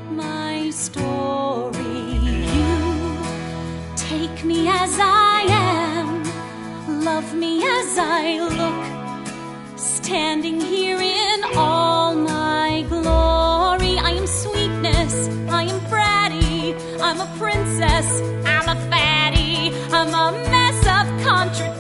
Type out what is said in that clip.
my story. You take me as I am, love me as I look, standing here in all my glory. I am sweetness, I am bratty, I'm a princess, I'm a fatty, I'm a mess of contradictions.